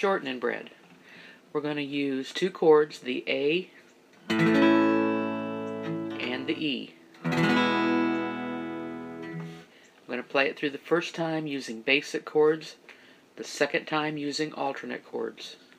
shortening bread. We're going to use two chords, the A and the E. I'm going to play it through the first time using basic chords, the second time using alternate chords.